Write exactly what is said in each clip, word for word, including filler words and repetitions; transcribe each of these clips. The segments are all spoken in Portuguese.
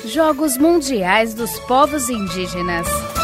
Jogos Mundiais dos Povos Indígenas.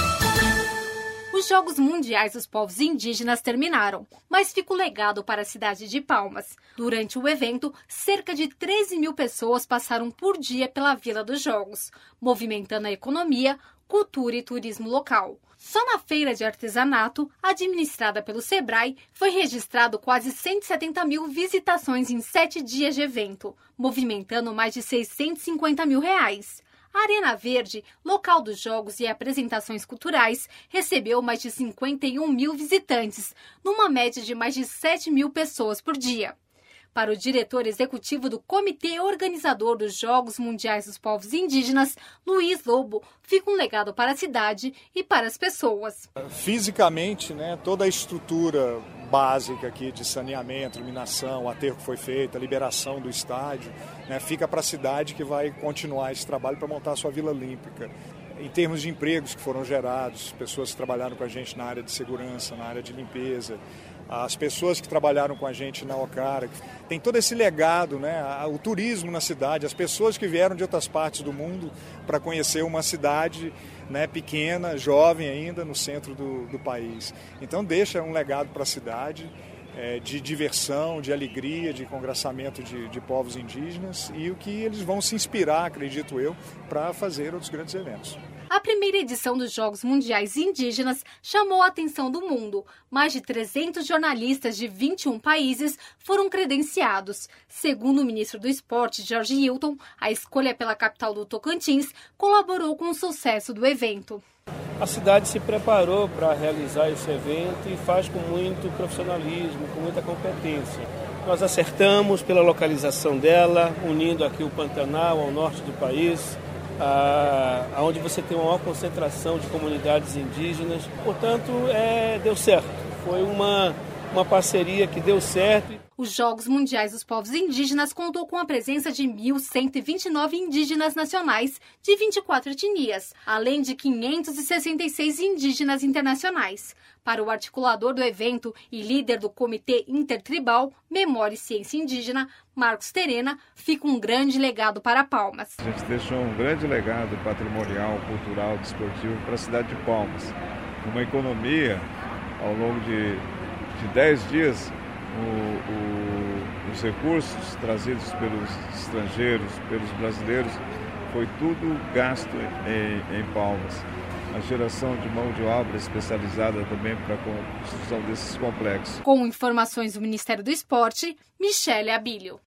Os Jogos Mundiais dos Povos Indígenas terminaram, mas fica o legado para a cidade de Palmas. Durante o evento, cerca de treze mil pessoas passaram por dia pela Vila dos Jogos, movimentando a economia, cultura e turismo local. Só na feira de artesanato, administrada pelo Sebrae, foi registrado quase cento e setenta mil visitações em sete dias de evento, movimentando mais de seiscentos e cinquenta mil reais. A Arena Verde, local dos jogos e apresentações culturais, recebeu mais de cinquenta e um mil visitantes, numa média de mais de sete mil pessoas por dia. Para o diretor executivo do Comitê Organizador dos Jogos Mundiais dos Povos Indígenas, Luiz Lobo, fica um legado para a cidade e para as pessoas. Fisicamente, né, toda a estrutura básica aqui de saneamento, iluminação, o aterro que foi feito, a liberação do estádio, né, fica para a cidade que vai continuar esse trabalho para montar a sua Vila Olímpica. Em termos de empregos que foram gerados, pessoas que trabalharam com a gente na área de segurança, na área de limpeza, as pessoas que trabalharam com a gente na Ocara, tem todo esse legado, né? O turismo na cidade, as pessoas que vieram de outras partes do mundo para conhecer uma cidade, né, pequena, jovem ainda, no centro do, do país. Então deixa um legado para a cidade, é, de diversão, de alegria, de congraçamento de, de povos indígenas e o que eles vão se inspirar, acredito eu, para fazer outros grandes eventos. A primeira edição dos Jogos Mundiais Indígenas chamou a atenção do mundo. Mais de trezentos jornalistas de vinte e um países foram credenciados. Segundo o ministro do Esporte, Jorge Hilton, a escolha pela capital do Tocantins colaborou com o sucesso do evento. A cidade se preparou para realizar esse evento e faz com muito profissionalismo, com muita competência. Nós acertamos pela localização dela, unindo aqui o Pantanal ao norte do país, Ah, onde você tem uma maior concentração de comunidades indígenas. Portanto, é, deu certo. Foi uma, uma parceria que deu certo. Os Jogos Mundiais dos Povos Indígenas contou com a presença de mil cento e vinte e nove indígenas nacionais de vinte e quatro etnias, além de quinhentos e sessenta e seis indígenas internacionais. Para o articulador do evento e líder do Comitê Intertribal Memória e Ciência Indígena, Marcos Terena, fica um grande legado para Palmas. A gente deixou um grande legado patrimonial, cultural, desportivo para a cidade de Palmas. Uma economia, ao longo de, de dez dias, o, o, os recursos trazidos pelos estrangeiros, pelos brasileiros, foi tudo gasto em, em Palmas. A geração de mão de obra especializada também para a construção desses complexos. Com informações do Ministério do Esporte, Michele Abílio.